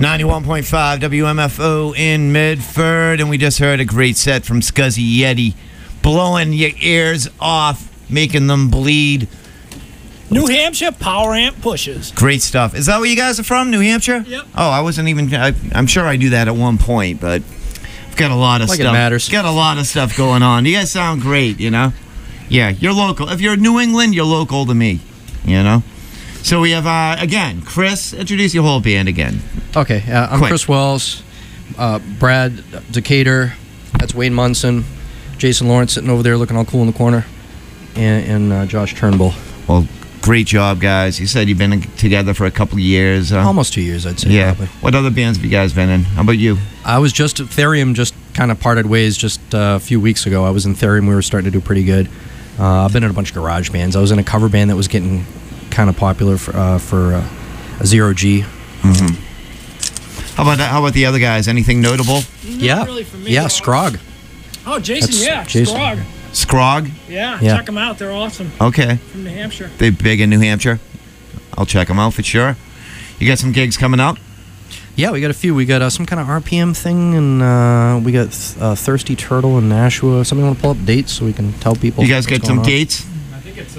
91.5 WMFO in Medford, and we just heard a great set from Scuzzy Yeti, blowing your ears off, making them bleed. New Hampshire Power Amp Pushes. Great stuff. Is that where you guys are from, New Hampshire? Yep. Oh, I wasn't even. I'm sure I knew that at one point, but I've got a lot of Like it stuff. matters. Got a lot of stuff going on. You guys sound great, you know. Yeah, you're local. If you're New England, you're local to me, you know. So we have again, Chris. Introduce your whole band again. Okay, I'm Quick. Chris Wells, Brad Decatur, that's Wayne Munson, Jason Lawrence sitting over there looking all cool in the corner, and Josh Turnbull. Well, great job, guys. You said you've been together for a couple of years. Almost 2 years, I'd say. Yeah. Probably. What other bands have you guys been in? How about you? I was just at Therium, just kind of parted ways just a few weeks ago. I was in Therium, we were starting to do pretty good. I've been in a bunch of garage bands. I was in a cover band that was getting kind of popular for a Zero G. Mm-hmm. How about the other guys? Anything notable? Yeah, really for me, yeah, though. Scrog. Oh, Jason, That's yeah, Jason. Scrog. Scrog? Yeah, Yeah. check them out. They're awesome. Okay. From New Hampshire. They big in New Hampshire? I'll check them out for sure. You got some gigs coming up? Yeah, we got a few. We got some kind of RPM thing, and we got Thirsty Turtle in Nashua. Somebody want to pull up dates so we can tell people? You guys what's got some going on? dates? I think it's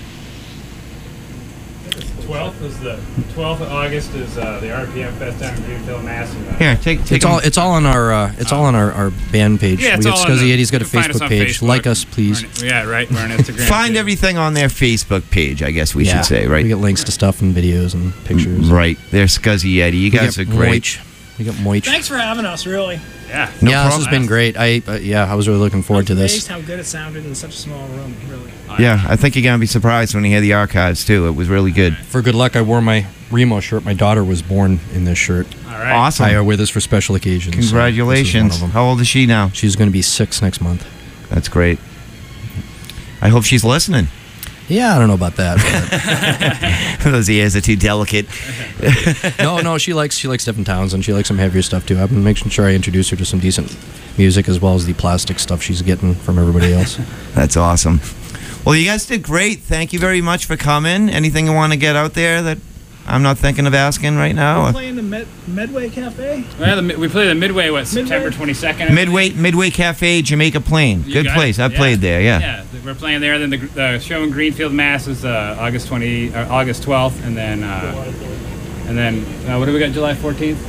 12th is the 12th of August is the RPM Fest down in Greenfield, Mass. Here, take It's all. It's all on our. Our band page. Yeah, we it's got all on Scuzzy the- Yeti's got a you can find us Facebook on page. Facebook. Like us, please. Yeah, right. We're on Instagram. Find too. everything on their Facebook page, I guess we Yeah, should say, right? We get links to stuff and videos and pictures. Right. They're Scuzzy Yeti. You We guys got are great. Moich. We got Moich. Thanks for having us, really. Yeah. No yeah, this has problem. been great. I was really looking forward to I was this. amazed how good it sounded in such a small room, really. Yeah, I think you're going to be surprised when you hear the archives, too. It was really good. For good luck, I wore my Remo shirt. My daughter was born in this shirt. All right. Awesome. I wear this for special occasions. so Congratulations. this is one of them. How old is she now? She's going to be 6 next month. That's great. I hope she's listening. Yeah, I don't know about that. Those ears are too delicate. No, she likes Stephen Townsend. She likes some heavier stuff too. I've been making sure I introduce her to some decent music as well as the plastic stuff she's getting from everybody else. That's awesome. Well, you guys did great. Thank you very much for coming. Anything you want to get out there that I'm not thinking of asking right We're now? playing the Medway Cafe. Well, we play the Midway, September 22nd? Midway Cafe, Jamaica Plain. You Good got place. it? I played there, yeah. Yeah, we're playing there. Then the show in Greenfield, Mass is August 12th, and then what do we got? July 14th.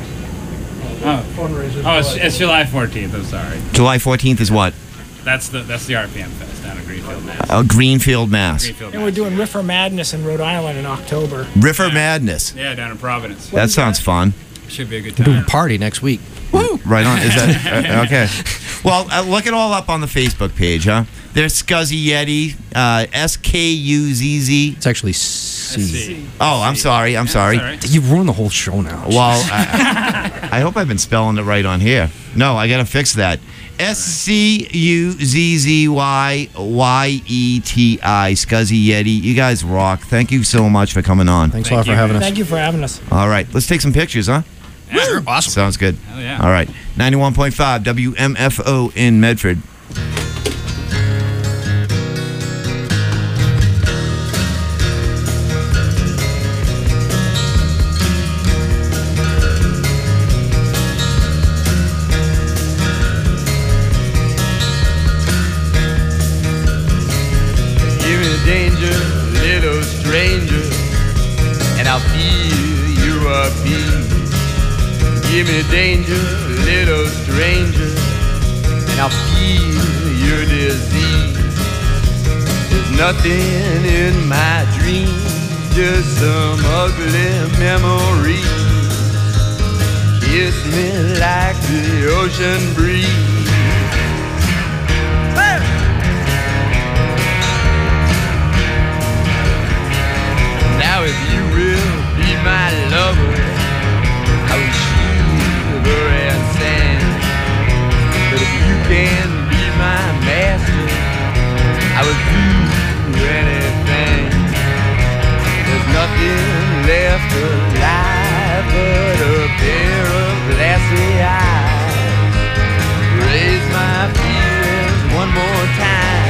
Oh, it's July 14th. I'm sorry. July 14th is what? That's the RPM Fest down in Greenfield, Mass. Greenfield, Mass. Greenfield, And we're Mass. doing Riffer Madness in Rhode Island in October. River Yeah. Madness. Yeah, down in Providence. That sounds fun. Should be a good We're doing a time. party next week. Right on. Is that okay? Well, look it all up on the Facebook page, huh? There's Scuzzy Yeti, SKUZZ. It's actually C. Oh, I'm sorry. I'm sorry. All right. You ruined the whole show now. Well, I hope I've been spelling it right on here. No, I gotta fix that. SCUZZYYETI, Scuzzy Yeti. You guys rock. Thank you so much for coming on. Thanks a Thank lot for you. having us. Thank you for having us. All right, let's take some pictures, huh? Yeah, sure. Awesome. Sounds good. Hell yeah. All right, 91.5 WMFO in Medford. Give me danger, little stranger, and I'll feel your beat. Give me danger, little stranger, and I'll feel your disease. There's nothing in my dreams, just some ugly memories. Kiss me like the ocean breeze. Now if you will be my lover, I will shiver and sing. But if you can be my master, I will do anything. There's nothing left alive but a pair of glassy eyes. Raise my feelings one more time.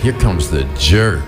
here comes the jerk.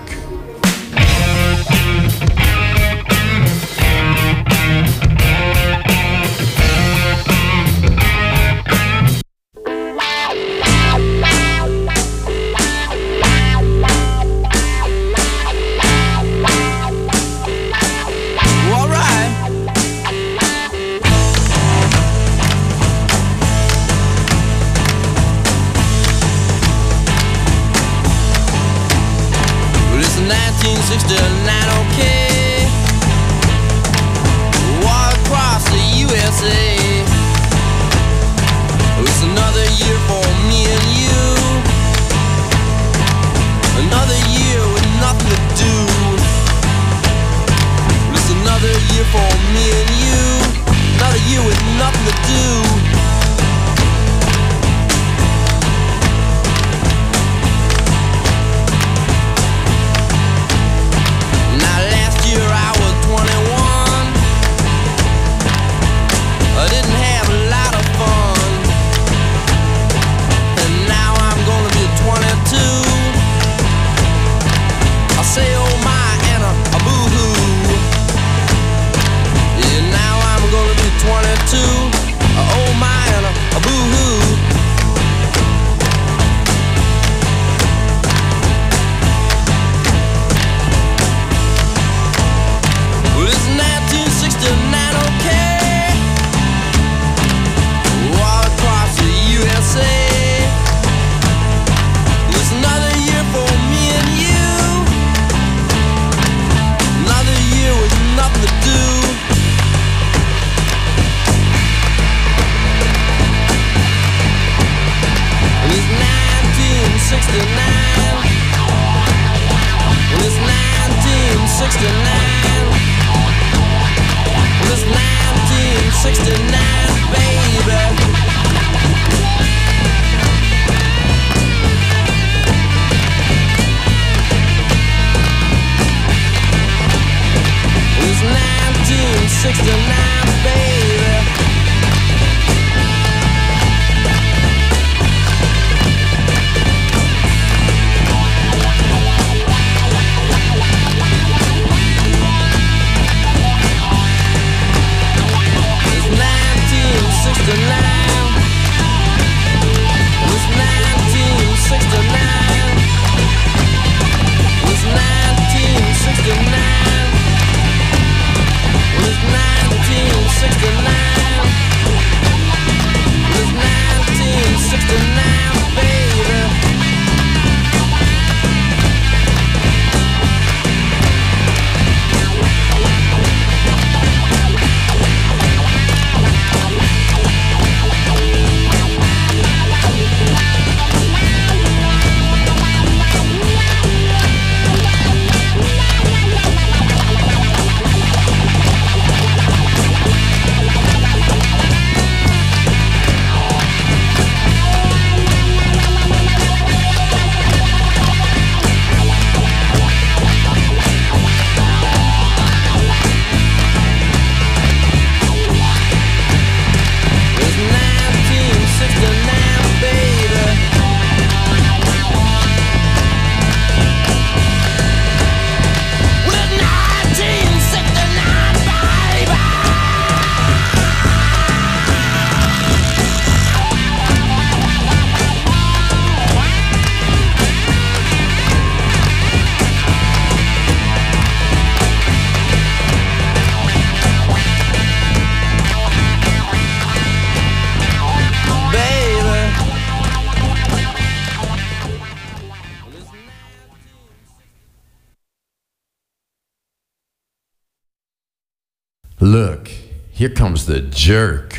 Look, here comes the jerk.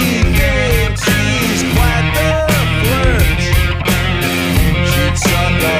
Suck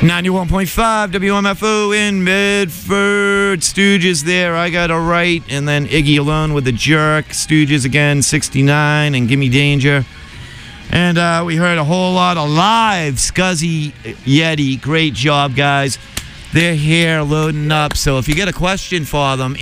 91.5 WMFO in Medford. Stooges there, I Got a Right. And then Iggy Alone with The Jerk. Stooges again, 69 and Gimme Danger. And we heard a whole lot of live Scuzzy Yeti. Great job, guys. They're here loading up. So if you get a question for them,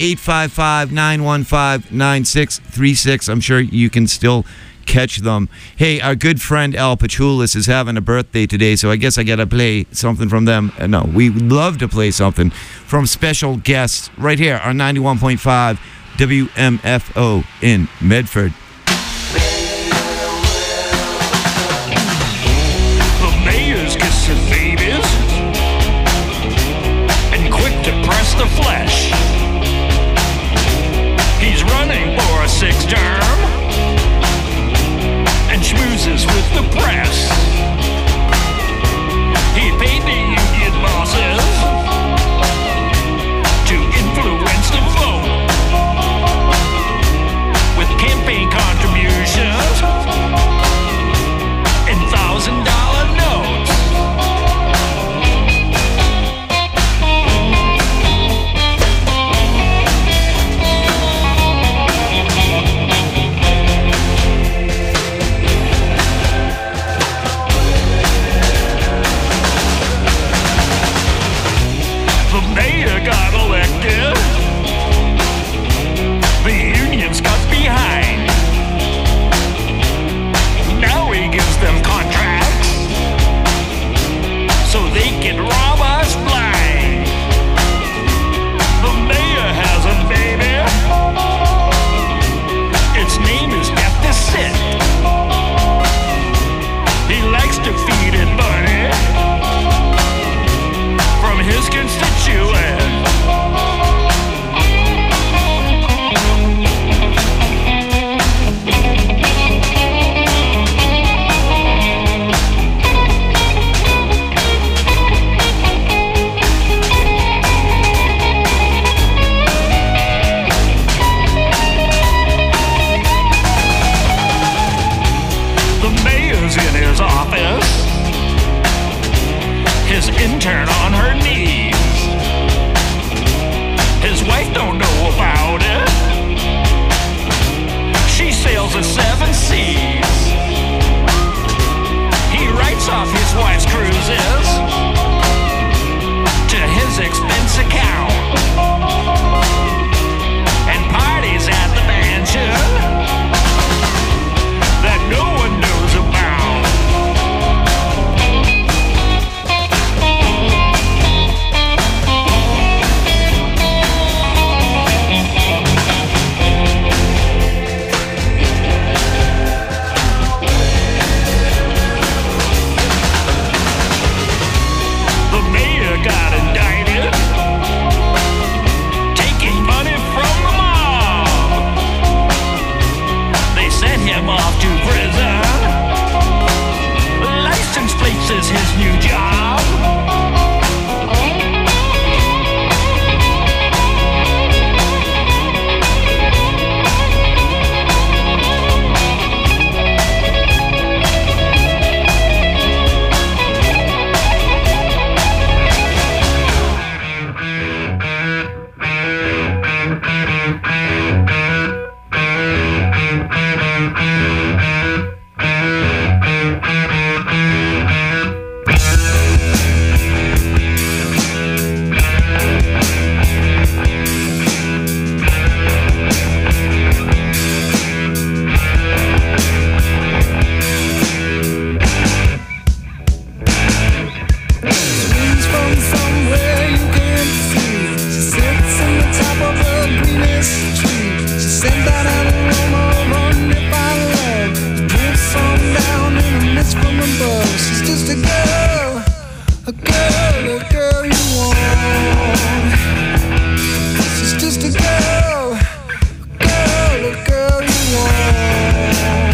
855-915-9636. I'm sure you can still catch them. Hey, our good friend Al Pachulis is having a birthday today, so I guess I got to play something from them. No, we would love to play something from special guests right here on 91.5 WMFO in Medford. The mayor's kissing babies and quick to press the flesh. He's running for a 6th term and schmoozes with the press. He paid the union bosses to influence the vote with campaign contributions and $1,000 notes. The mayor got elected. The unions got behind. Now he gives them contracts so they can rob us blind. The mayor has a baby. Its name is Deficit. He likes to feed it money from his constituents. The mayor's in his office, his intern on her knees. His wife don't know about it. She sails the 7 seas. He writes off his wife's cruises to his expense account and parties at the mansion that no one knows about. The mayor got indicted, taking money from the mob. They sent him off to prison. License plates is his new job. Swings from somewhere you can't see. She sits in the top of a greenest tree. She sent out an aroma running by love. Drifts on down in the mist from above. She's just a girl you want. She's just a girl you want.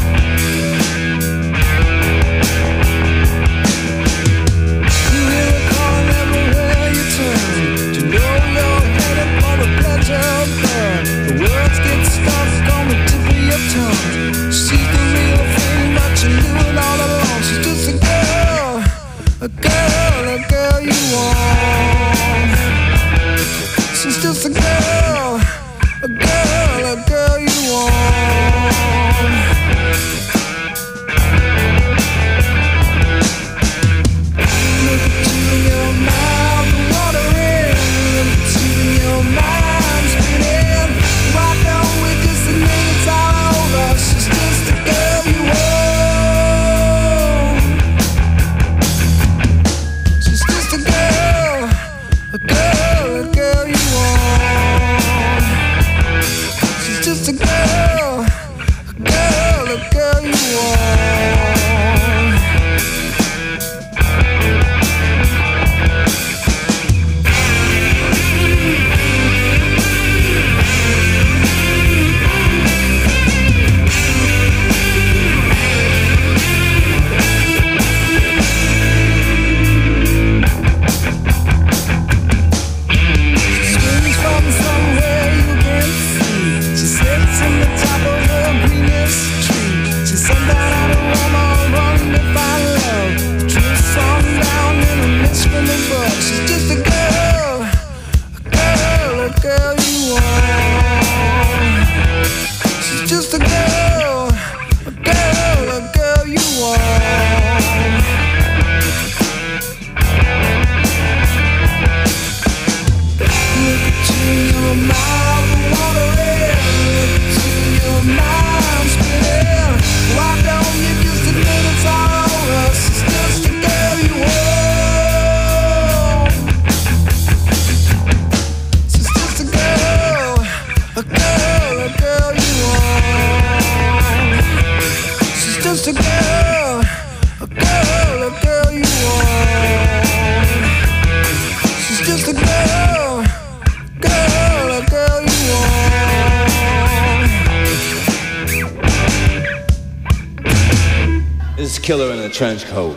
You hear a calling everywhere you turn. To know you're headed for the pleasure burn. The words get stuck on the tip of your tongue. She's the real thing, but you knew it all along. She's just a girl girl you want. She's just a girl you want. Look into your mouth, watering. Look into your mind, spinning. Why don't we just admit it's all over? She's just a girl you want. She's just a girl you want. She's just a girl you want. Swings from somewhere you can't see. She sits in the top of the greenest tree. She sent down on a Roma run to find love. Drifts on down in a mist from the bush. She's just a girl you want. She's just a girl you want. Look into your mouth, watering. Look into your mind, spinning. Why don't you just admit it's all over? She's just a girl you want. She's just a girl you want. She's just a girl you want. She's just a girl you want. This is Killer in a Trench Coat.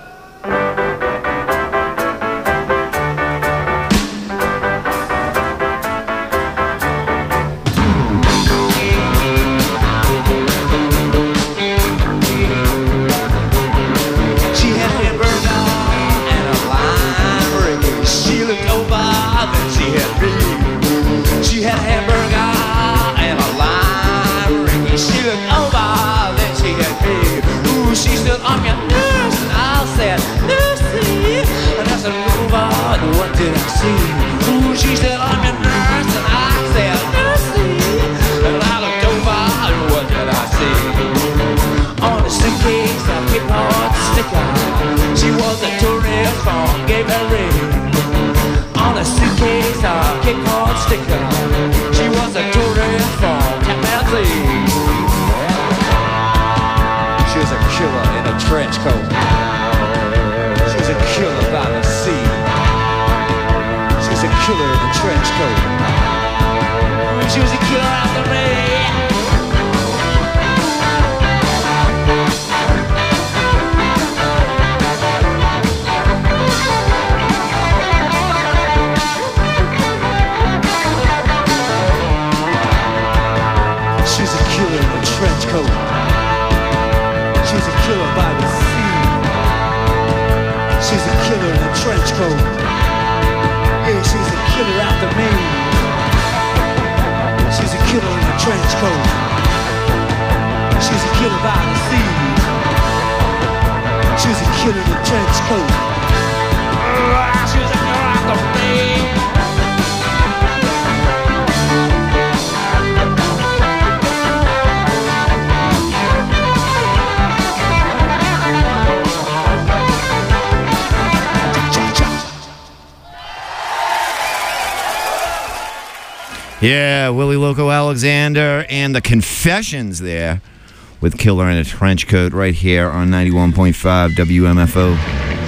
She had hamburger and a lime ring. She looked over, then she had me. She had hamburger and a lime ring. She looked over, then she had me. Ooh, she stood on your nurse, and I said, Lucy. And I said, move on, what did I see? Ooh, she stood on your nurse, and I said, Lucy. And I looked over, and what did I see? On a suitcase, a clip-on sticker. She was a tourist from Gay Berry. On a suitcase, a clip-on sticker. She was a tourist from Kathmandu. She was a killer in a trench coat. She was a killer by the sea. She was a killer in a trench coat. She was a killer after me. She's a killer in a trench coat. She's a killer by the sea. She's a killer in a trench coat. Yeah, she's a killer after me. She's a killer in a trench coat. She's a killer by the sea. She's a killer in a trench coat. She's a killer after me. Yeah, Willie Loco Alexander and the Confessions there with Killer in a Trench Coat right here on 91.5 WMFO.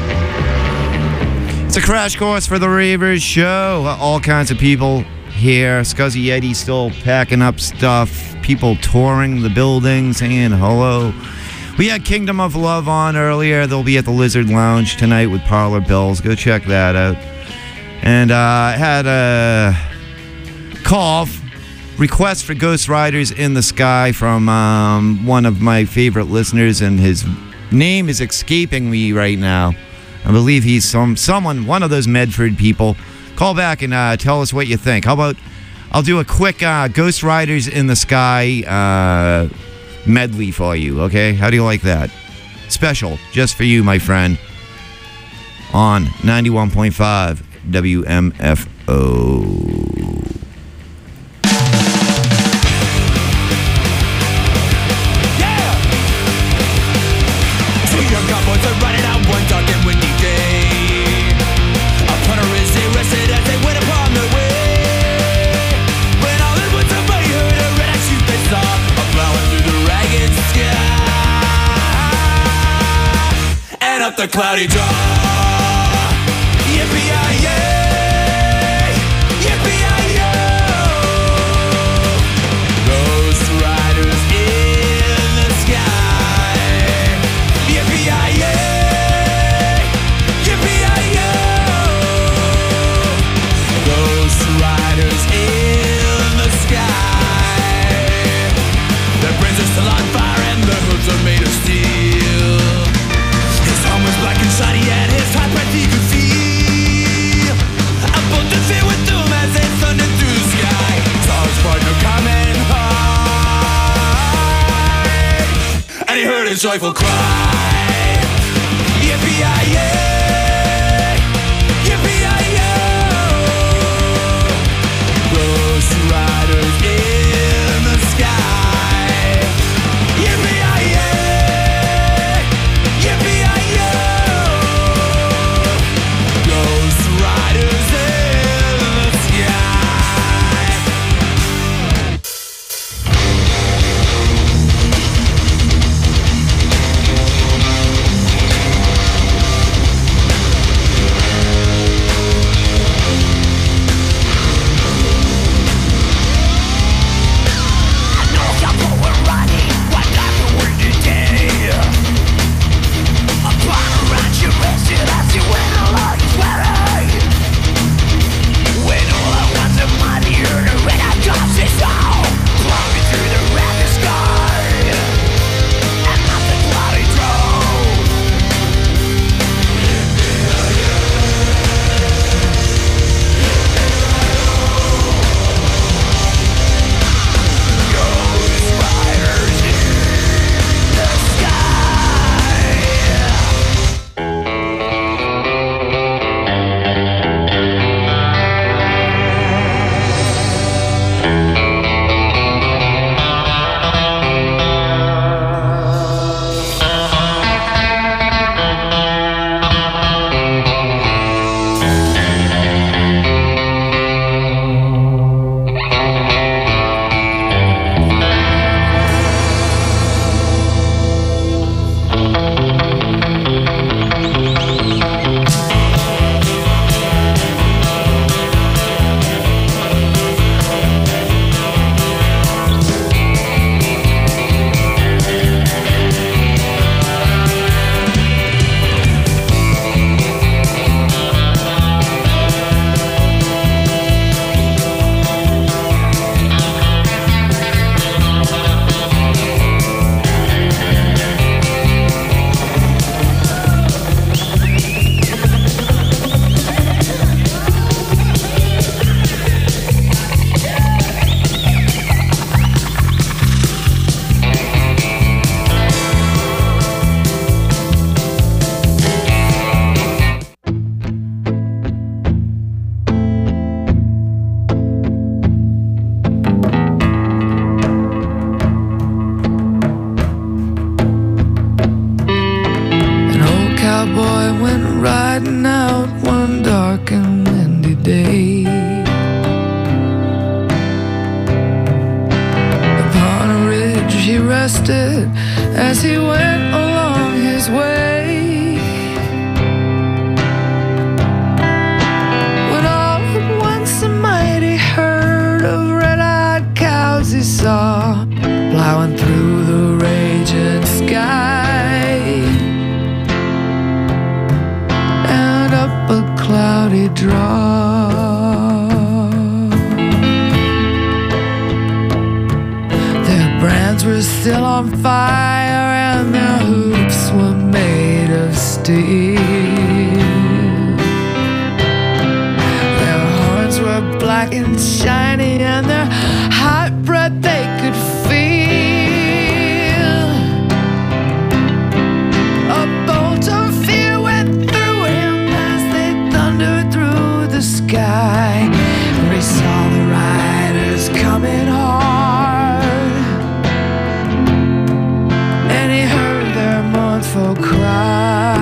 It's a crash course for the Ravers show. All kinds of people here. Scuzzy Yeti still packing up stuff. People touring the building, saying hello. We had Kingdom of Love on earlier. They'll be at the Lizard Lounge tonight with Parlor Bills. Go check that out. And I had a call, request for Ghost Riders in the Sky from one of my favorite listeners, and his name is escaping me right now. I believe he's one of those Medford people. Call back and tell us what you think. How about I'll do a quick Ghost Riders in the Sky medley for you, okay? How do you like that? Special, just for you, my friend, on 91.5 WMFO. The cloudy draw. Yippee-yi-yay, yippee-yi-yo. Ghost riders in the sky. Yippee-yi-yay, yippee-yi-yo. Ghost riders in the sky. Their brains are still on fire and their hooves are made of steel. Was black and shiny and his hot breath he could feel. A bolt of fear with doom as it thundered through the sky. Saw his partner coming high, and he heard his joyful cry. Yippee-yi-yay, yippee-yi-yo. Ghost riders in the sky. Yippee-yi-yay. rested as he went along his way. When all at once a mighty herd of red-eyed cows he saw plowing through the raging sky and up a cloudy draw. Brands were still on fire and their hoops were made of steel. black and shiny, and their hot breath they could feel. A bolt of fear went through him as they thundered through the sky. For he saw the riders coming hard, and he heard their mournful cry.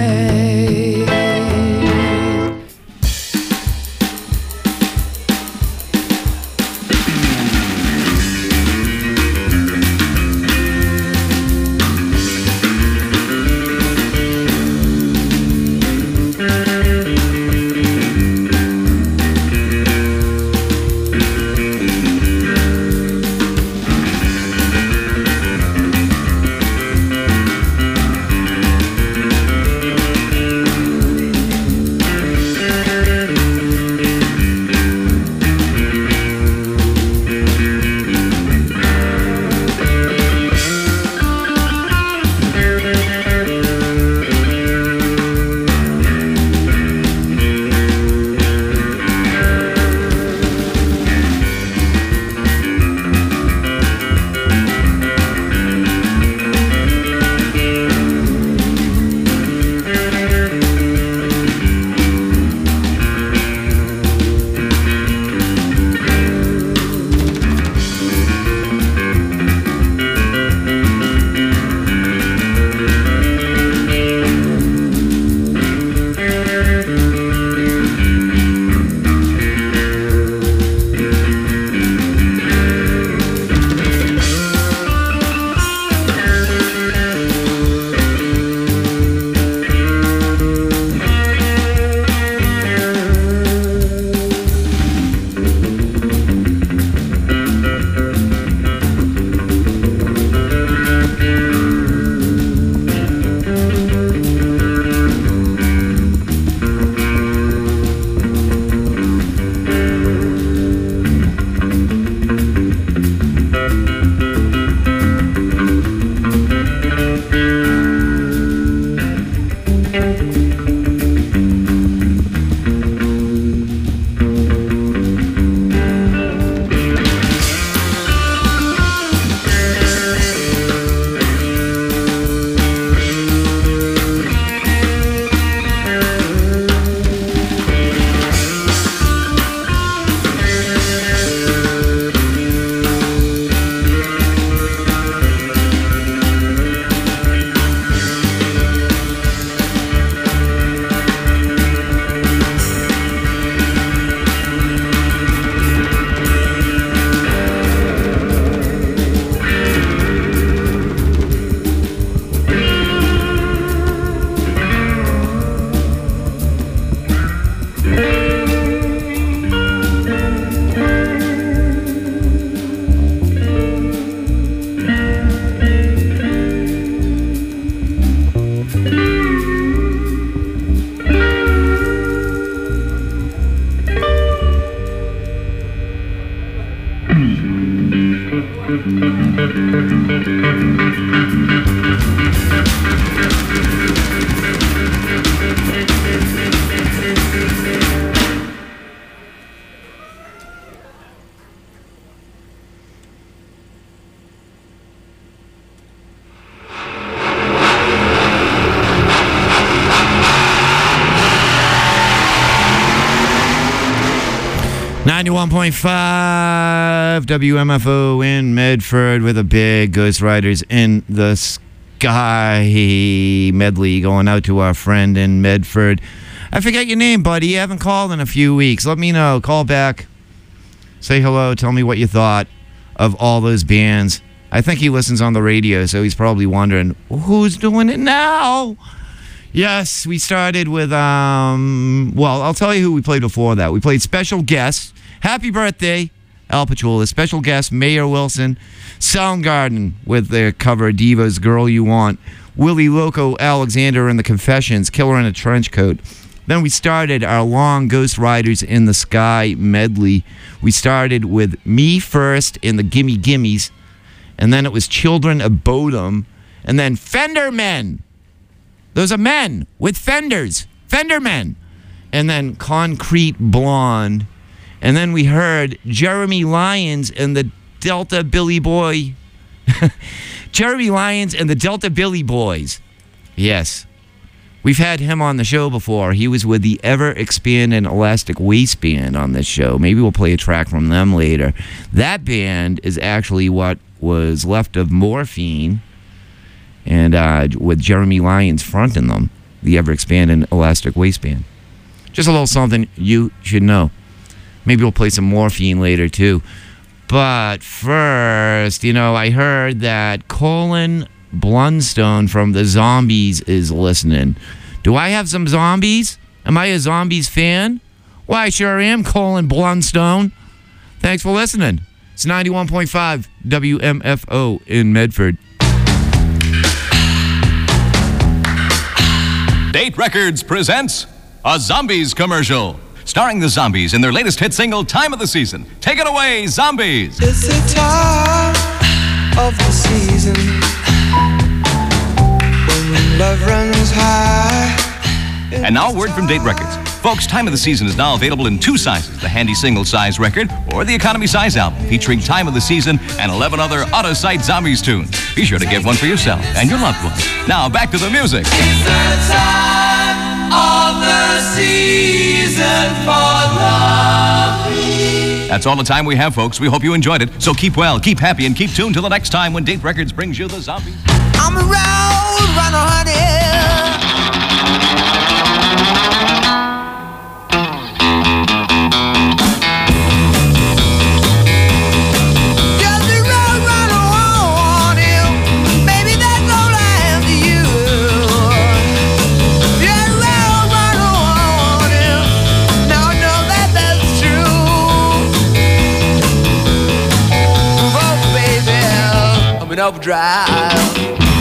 .5 WMFO in Medford with a big Ghost Riders in the Sky medley going out to our friend in Medford. I forget your name, buddy. You haven't called in a few weeks. Let me know. Call back. Say hello. Tell me what you thought of all those bands. I think he listens on the radio, so he's probably wondering, who's doing it now? Yes, we started with, well, I'll tell you who we played before that. We played special guests. Happy birthday, Al Pachola. Special guest, Mayor Wilson. Soundgarden with their cover, Diva's Girl You Want. Willie Loco Alexander and the Confessions, Killer in a Trench Coat. Then we started our long Ghost Riders in the Sky medley. We started with Me First in the Gimme Gimmies. And then it was Children of Bodom. And then Fender Men. Those are men with fenders. Fender Men. And then Concrete Blonde. And then we heard Jeremy Lyons and the Delta Billy Boy. Jeremy Lyons and the Delta Billy Boys. Yes. We've had him on the show before. He was with the Ever Expanding Elastic Waistband on this show. Maybe we'll play a track from them later. That band is actually what was left of Morphine, and with Jeremy Lyons fronting them, the Ever Expanding Elastic Waistband. Just a little something you should know. Maybe we'll play some Morphine later, too. But first, I heard that Colin Blunstone from the Zombies is listening. Do I have some Zombies? Am I a Zombies fan? Well, I sure am, Colin Blunstone. Thanks for listening. It's 91.5 WMFO in Medford. Date Records presents a Zombies commercial, starring the Zombies in their latest hit single, Time of the Season. Take it away, Zombies! It's the time of the season when love runs high. And now, a word from Date Records. Folks, Time of the Season is now available in 2 sizes, the handy single-size record or the economy size album, featuring Time of the Season and 11 other out-of-sight Zombies tunes. Be sure to get one for yourself and your loved ones. Now, back to the music. It's the time of the season for love. That's all the time we have, folks. We hope you enjoyed it. So keep well, keep happy, and keep tuned till the next time when Date Records brings you the Zombies. I'm a road runner, honey. Overdrive.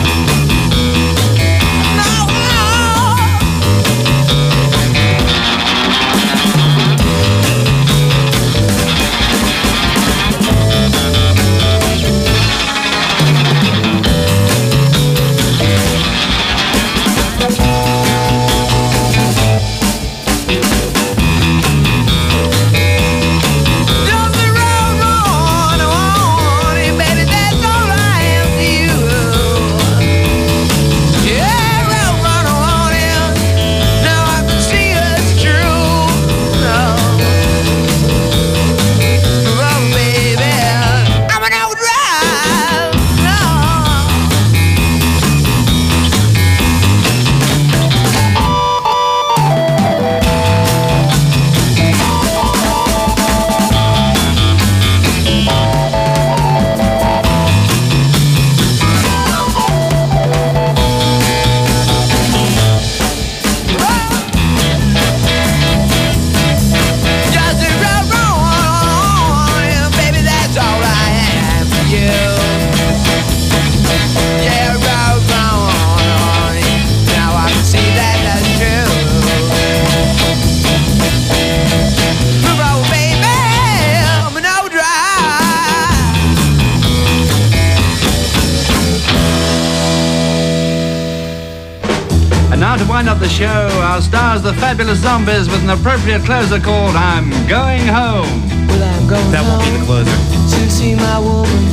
Up the show, our stars, the Fabulous Zombies, with an appropriate closer called I'm Going Home. Well, I'm going That won't be the closer. to see my woman.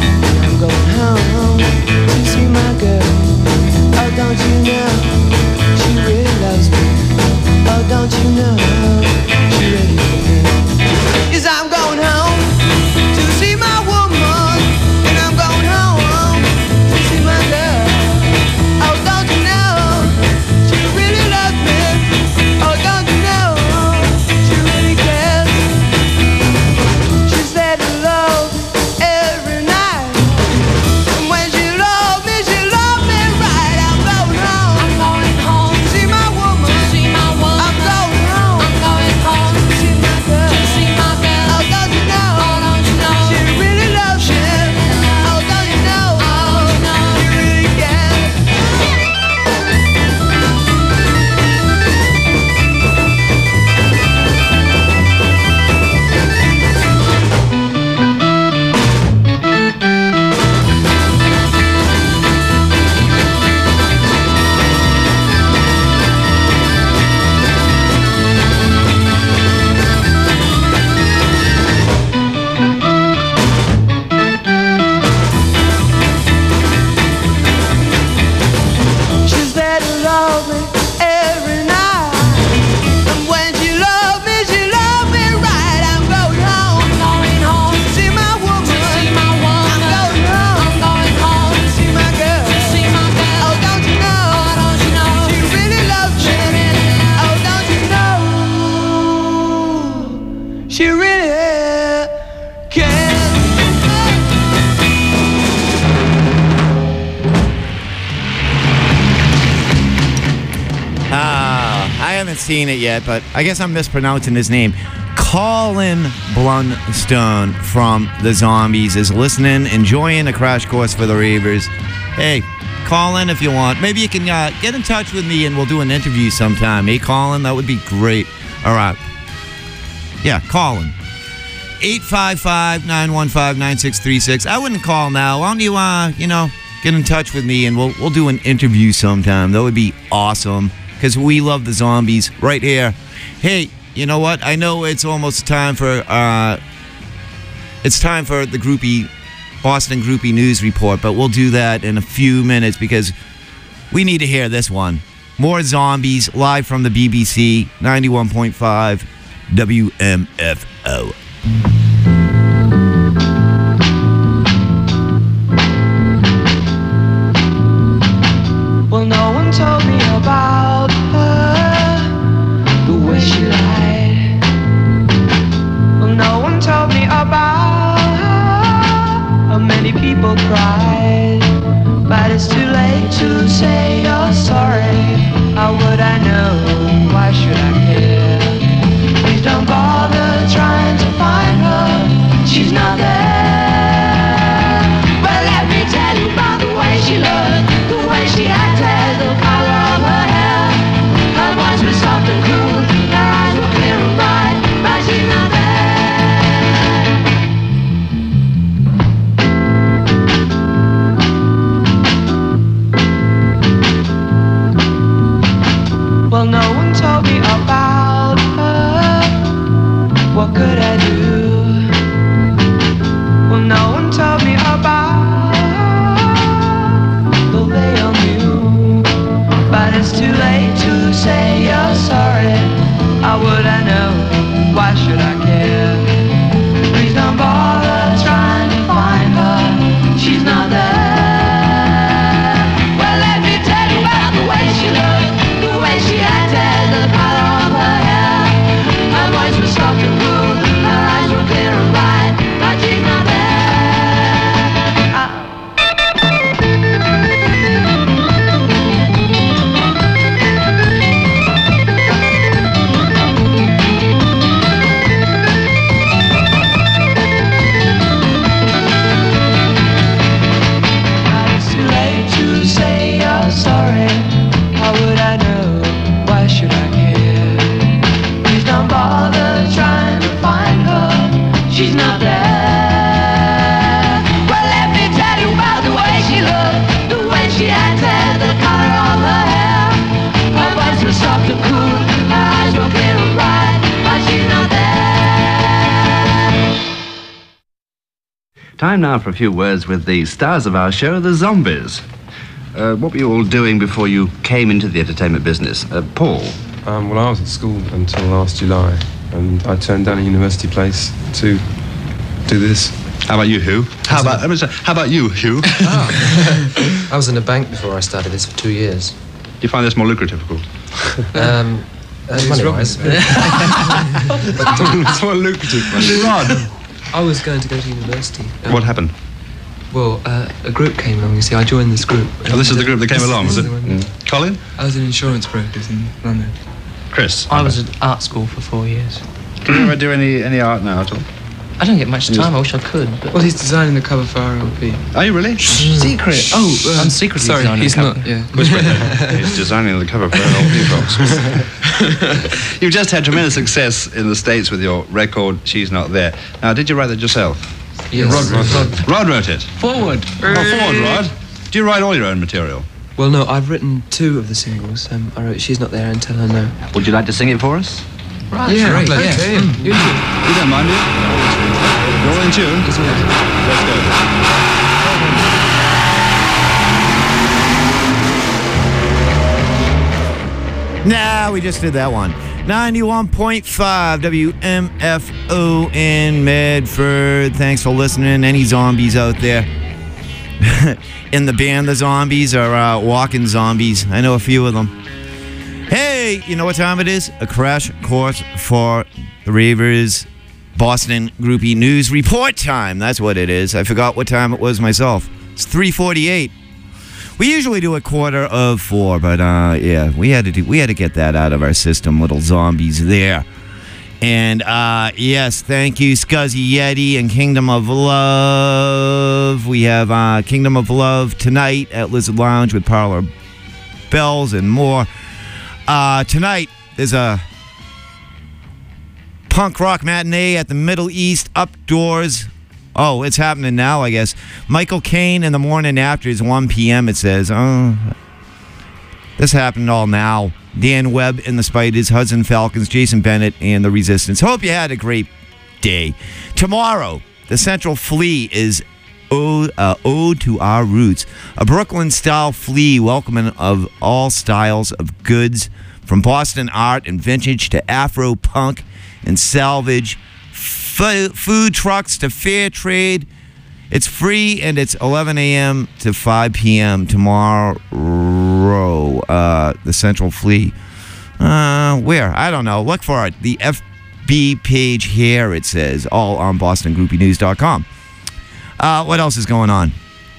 I'm going home to see my girl. Oh, don't you know she really loves me? Oh, don't you know she ready for me? Yes, I'm going home to see my woman, and I'm going home to see my girl. Oh, don't you know she really loves me? Oh, don't you know she really cares? She said hello every night, and when she loved me right. I'm going home to see my woman. I'm going home she really cares. I haven't seen it yet, but I guess I'm mispronouncing his name. Colin Blunstone from the Zombies is listening, enjoying a crash course for the Ravers. Hey, call in if you want. Maybe you can get in touch with me and we'll do an interview sometime. Hey, Colin, that would be great. All right. Yeah, call in. 855-915-9636. I wouldn't call now. Why don't you, get in touch with me and we'll do an interview sometime. That would be awesome because we love the Zombies right here. Hey, you know what? I know it's almost time for the Boston Groupie News Report, but we'll do that in a few minutes because we need to hear this one. More Zombies live from the BBC 91.5 WMFO. Well, no one told me about her, the way she lied. Well, no one told me about her, how many people cried. But it's too late to say you're sorry. How would I know? Why should I care? Please don't bother trying to find her. She's not there. But let me tell you about the way she looked, the way she acted, the color of her hair. Her voice was soft and cool, her eyes were clear and bright, but she's not there. Well, no one told me about her. What could I do? Well, no one told me about her, though they all knew. But it's too late to say you're sorry. How would I know? Why should I care? Please don't bother trying to find her. She's not there. Well, let me tell you about the way she looked, the way she acted, the color of her hair. Her voice was soft and cool, her eyes were clear and bright, but she's not there. But it's too late to say you're sorry. How would I know? Why should I care? Please don't bother trying to find her. She's not there. Well, let me tell you about the way she looked, the way she acted, the color of her hair. Her voice was soft and cool, her eyes were clear and bright, but she's not there. Time now for a few words with the stars of our show, the Zombies. What were you all doing before you came into the entertainment business? Paul? Well, I was at school until last July, and I turned down a university place to do this. How about you, Hugh? How about you, Hugh? I was in a bank before I started this for 2 years. Do you find this more lucrative, of course? Money-wise. It's more lucrative. Rod? I was going to go to university. What happened? Well, a group came along, you see. I joined this group. Oh, this is the group that came along, was it? Colin? I was in insurance brokers in London. Chris? I was at art school for 4 years. Do you ever do any art now at all? I don't get much time. I wish I could. But Well, he's designing the cover for our LP. Are you really? Secret. Oh, I'm secretly sorry, designing he's the cover. not. Yeah. Whisper it. He's designing the cover for LP, folks. You've just had tremendous success in the States with your record, She's Not There. Now, did you write it yourself? Yes. Rod wrote it. Forward. Forward, Rod. Do you write all your own material? Well, no, I've written 2 of the singles. I wrote She's Not There and Tell Her No. Would you like to sing it for us? Right. Yeah, Great. okay. Yeah. You don't mind, do you? You're all in tune? Let's go. Nah, we just did that one. 91.5 WMFO in Medford. Thanks for listening. Any zombies out there? In the band, the Zombies are walking zombies. I know a few of them. Hey, you know what time it is? A crash course for the Ravers Boston Groupie News Report time. That's what it is. I forgot what time it was myself. It's 3:48. We usually do a 3:45, but yeah, we had to get that out of our system. Little zombies there. And yes, thank you, Scuzzy Yeti and Kingdom of Love. We have Kingdom of Love tonight at Lizard Lounge with Parlor Bells and more. Tonight there's a punk rock matinee at the Middle East Updoors. Oh, it's happening now, I guess. Michael Caine in the morning after is 1 p.m. it says. Oh, this happened all now. Dan Webb and the Spiders, Hudson Falcons, Jason Bennett, and the Resistance. Hope you had a great day. Tomorrow, the Central Flea is Ode to Our Roots, a Brooklyn-style flea welcoming of all styles of goods, from Boston art and vintage to Afro-punk and salvage, food trucks to fair trade. It's free, and it's 11 a.m. to 5 p.m. tomorrow. The Central Flea. Where? I don't know. Look for it. The FB page here, it says. All on BostonGroupieNews.com. What else is going on?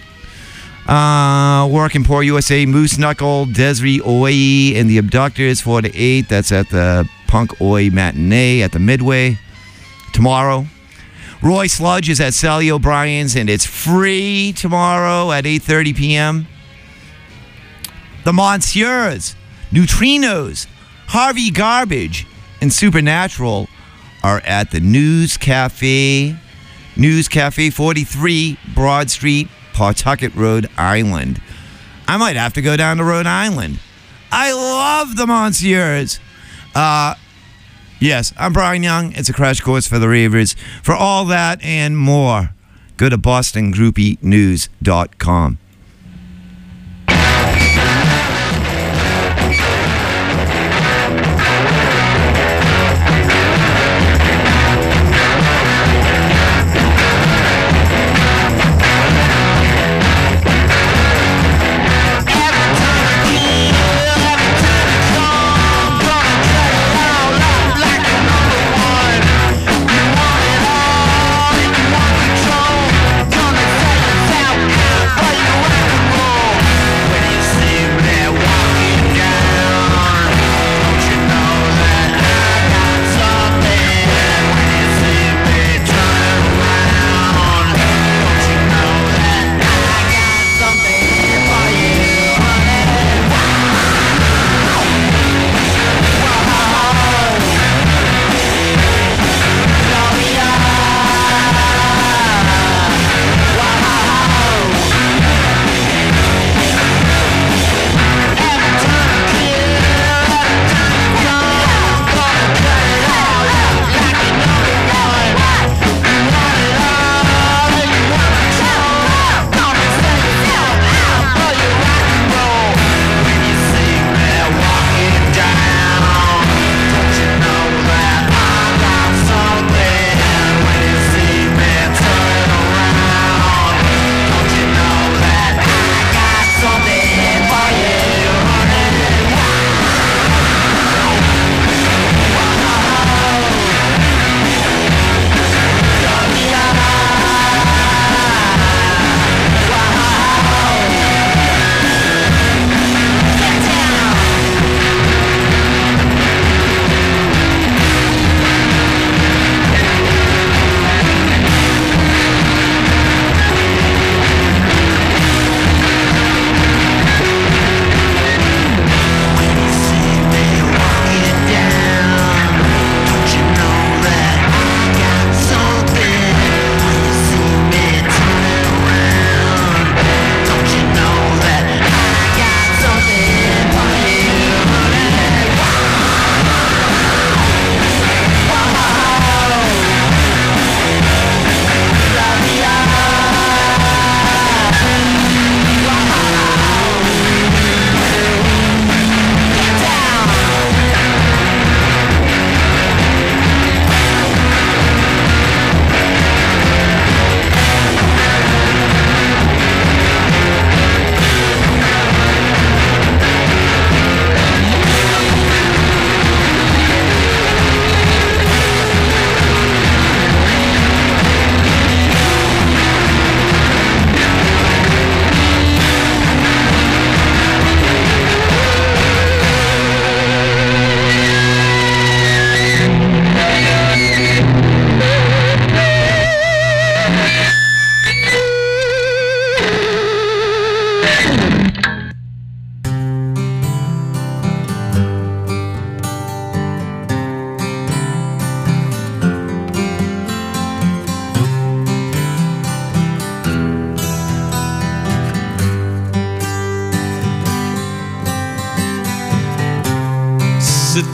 Working Poor USA, Moose Knuckle, Desiree Oi, and the Abductors, 4 to 8. That's at the Punk Oi Matinee at the Midway tomorrow. Roy Sludge is at Sally O'Brien's, and it's free tomorrow at 8:30 p.m. The Monsieurs, Neutrinos, Harvey Garbage, and Supernatural are at the News Cafe 43 Broad Street, Pawtucket, Rhode Island. I might have to go down to Rhode Island. I love the Monsieurs. Yes, I'm Brian Young. It's a crash course for the ravers. For all that and more, go to BostonGroupieNews.com. Why you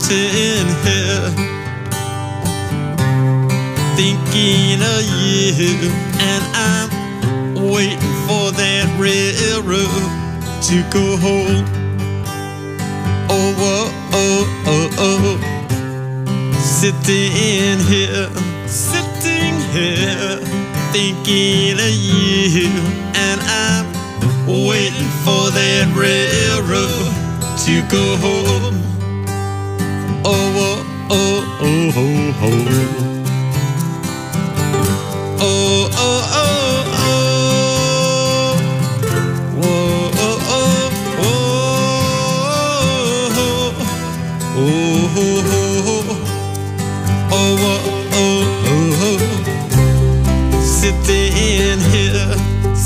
sitting here thinking of you, and I'm waiting for that railroad to go home. Oh, oh, oh, oh, oh. Sitting here thinking of you, and I'm waiting for that railroad to go home. Oh, oh, oh, oh, oh, oh. Oh, oh, oh, oh. Whoa, oh, oh, oh. Oh, oh, oh, oh, oh, oh. Sitting here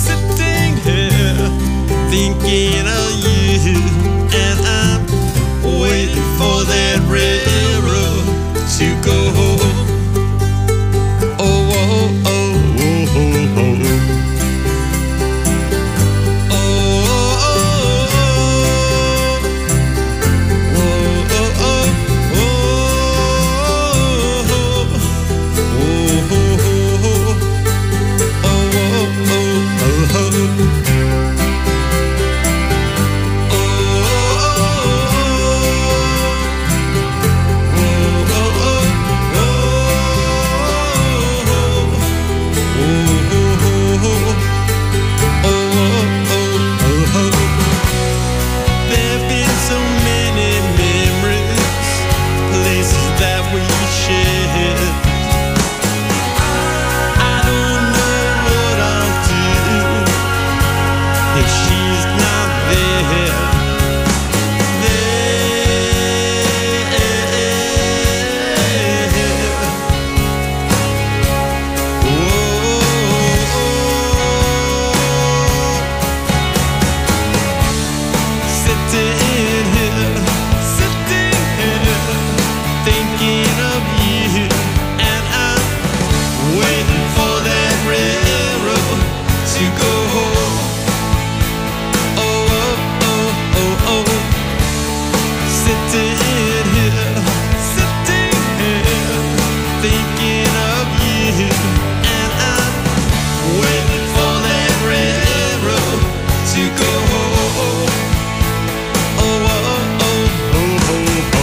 thinking of you, and I'm waiting for that railroad to go home. Oh, oh, oh, oh, oh, oh. Oh, oh, oh, oh, there've been so many memories, places that we shared. I don't know what I'll do if she's not there. Thinking of you, and I'm waiting for that railroad to go home. Oh, oh, oh, oh, oh. Sitting here, thinking of you, and I'm waiting for that railroad to go home. Oh, oh, oh, oh, oh, oh.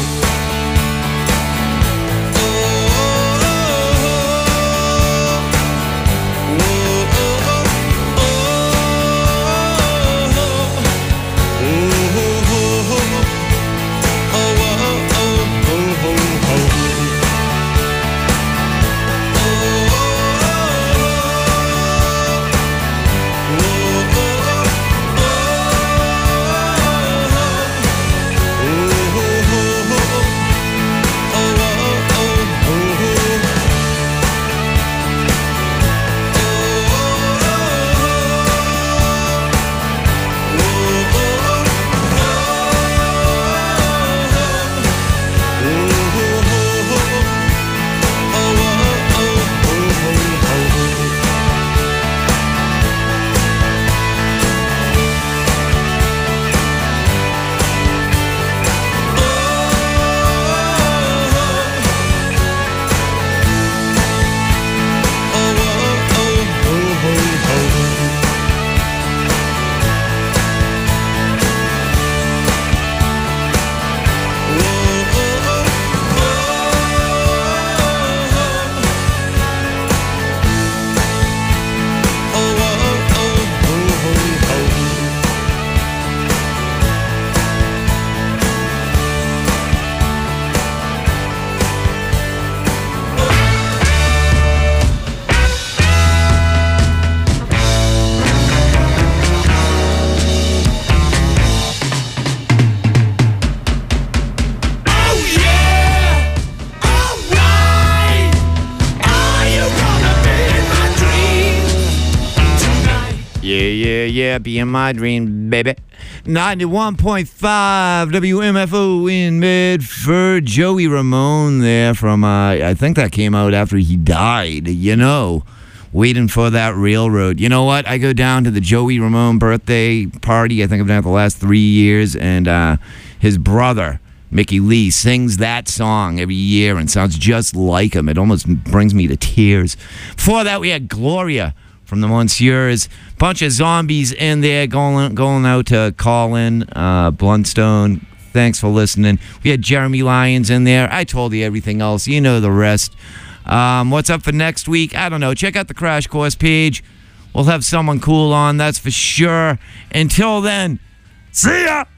Yeah, be in my dream, baby. 91.5 WMFO in Medford. Joey Ramone there from, I think that came out after he died, you know. Waiting for that railroad. You know what? I go down to the Joey Ramone birthday party. I think I've done it the last 3 years, and his brother Mickey Lee sings that song every year and sounds just like him. It almost brings me to tears. Before that, we had Gloria from the Monsieurs. Bunch of zombies in there going out to Colin Blundstone. Thanks for listening. We had Jeremy Lyons in there. I told you everything else. You know the rest. What's up for next week? I don't know. Check out the Crash Course page. We'll have someone cool on, that's for sure. Until then, see ya!